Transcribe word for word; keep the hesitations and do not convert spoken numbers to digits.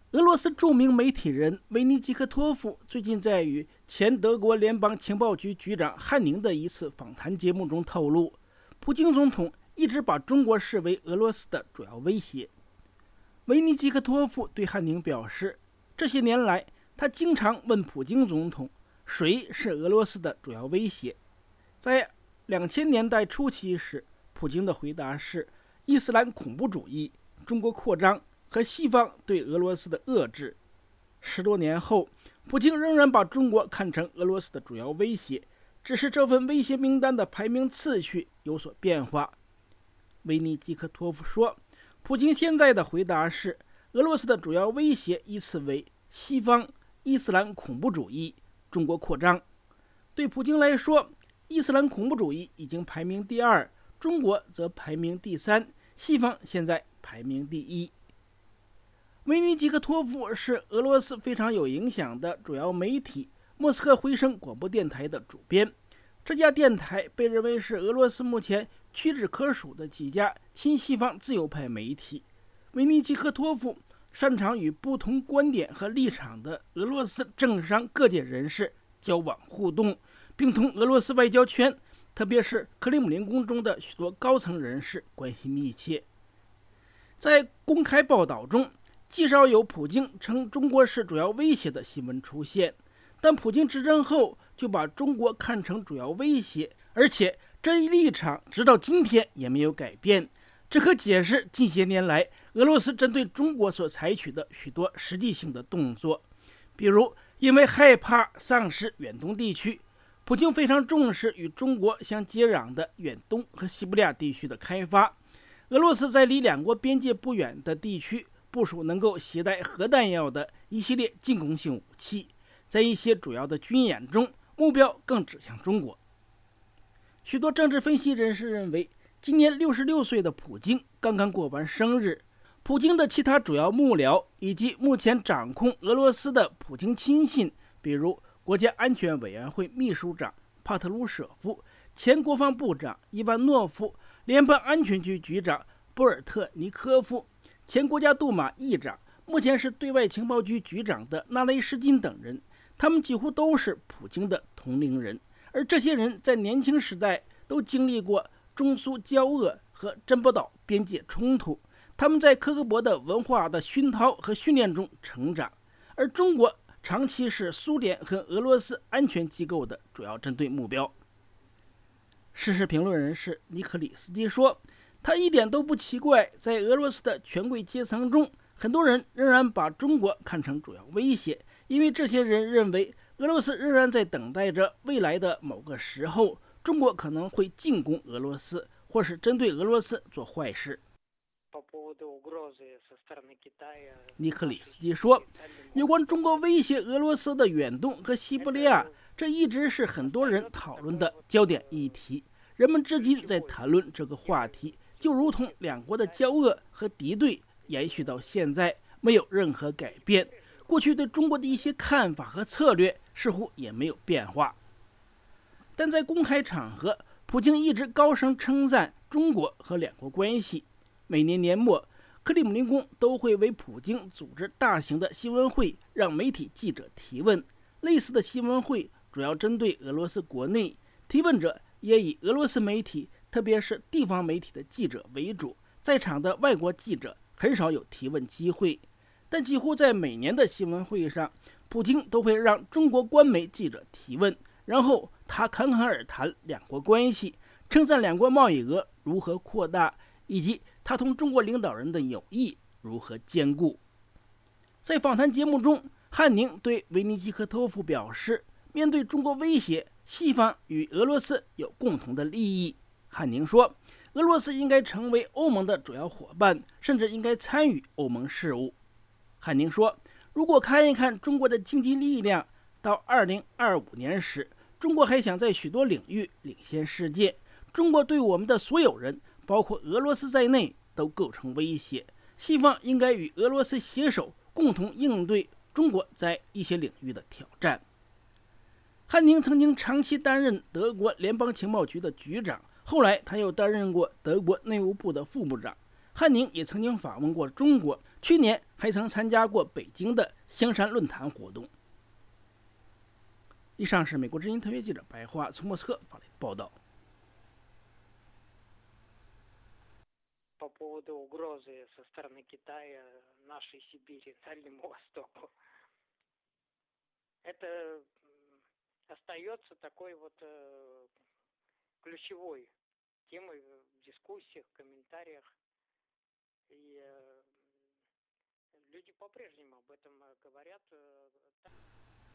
俄罗斯著名媒体人维尼基科托夫最近在与前德国联邦情报局局长汉宁的一次访谈节目中透露，普京总统一直把中国视为俄罗斯的主要威胁。维尼基科托夫对汉宁表示，这些年来他经常问普京总统谁是俄罗斯的主要威胁。在两千年代初期时，普京的回答是伊斯兰恐怖主义、中国扩张和西方对俄罗斯的遏制。十多年后，普京仍然把中国看成俄罗斯的主要威胁，只是这份威胁名单的排名次序有所变化。维尼基科托夫说，普京现在的回答是，俄罗斯的主要威胁依次为西方、伊斯兰恐怖主义、中国扩张。对普京来说，伊斯兰恐怖主义已经排名第二，中国则排名第三，西方现在排名第一。维尼基科托夫是俄罗斯非常有影响的主要媒体莫斯科回声广播电台的主编，这家电台被认为是俄罗斯目前屈指可数的几家亲西方自由派媒体。维尼基科托夫擅长与不同观点和立场的俄罗斯政商各界人士交往互动，并同俄罗斯外交圈，特别是克里姆林宫中的许多高层人士关系密切。在公开报道中，极少有普京称中国是主要威胁的新闻出现，但普京执政后就把中国看成主要威胁，而且这一立场直到今天也没有改变。这可解释近些年来俄罗斯针对中国所采取的许多实际性的动作，比如因为害怕丧失远东地区，普京非常重视与中国相接壤的远东和西伯利亚地区的开发。俄罗斯在离两国边界不远的地区部署能够携带核弹药的一系列进攻性武器，在一些主要的军演中，目标更指向中国。许多政治分析人士认为，今年六十六岁的普京刚刚过完生日，普京的其他主要幕僚以及目前掌控俄罗斯的普京亲信，比如国家安全委员会秘书长帕特鲁舍夫、前国防部长伊万诺夫、联邦安全局局长波尔特尼科夫、前国家杜马议长，目前是对外情报局局长的纳雷什金等人，他们几乎都是普京的同龄人，而这些人在年轻时代都经历过中苏交恶和珍宝岛边界冲突，他们在科格勃的文化的熏陶和训练中成长，而中国长期是苏联和俄罗斯安全机构的主要针对目标。时事评论人士尼克里斯基说，他一点都不奇怪，在俄罗斯的权贵阶层中，很多人仍然把中国看成主要威胁，因为这些人认为俄罗斯仍然在等待着未来的某个时候，中国可能会进攻俄罗斯，或是针对俄罗斯做坏事。尼克里斯基说，有关中国威胁俄罗斯的远东和西伯利亚，这一直是很多人讨论的焦点议题，人们至今在谈论这个话题，就如同两国的交恶和敌对延续到现在，没有任何改变。过去对中国的一些看法和策略似乎也没有变化。但在公开场合，普京一直高声称赞中国和两国关系。每年年末，克里姆林宫都会为普京组织大型的新闻会，让媒体记者提问。类似的新闻会主要针对俄罗斯国内，提问者也以俄罗斯媒体，特别是地方媒体的记者为主，在场的外国记者很少有提问机会。但几乎在每年的新闻会上，普京都会让中国官媒记者提问，然后他侃侃而谈两国关系，称赞两国贸易额如何扩大，以及他同中国领导人的友谊如何坚固。在访谈节目中，汉宁对维尼基科托夫表示，面对中国威胁，西方与俄罗斯有共同的利益。汉宁说，俄罗斯应该成为欧盟的主要伙伴，甚至应该参与欧盟事务。汉宁说，如果看一看中国的经济力量，到二零二五年时，中国还想在许多领域领先世界。中国对我们的所有人，包括俄罗斯在内，都构成威胁。西方应该与俄罗斯携手，共同应对中国在一些领域的挑战。汉宁曾经长期担任德国联邦情报局的局长，后来他又担任过德国内务部的副部长。汉宁也曾经访问过中国， 去年还曾参加过北京的香山论坛活动。以上是美国之音特约记者白桦从莫斯科发来的报道。 По поводу угрозы со стороны Китая нашей Сибири, Дальнему Востоку. Это остается такой вот ключевой темой в дискуссиях, в комментариях. И люди по-прежнему об этом говорят.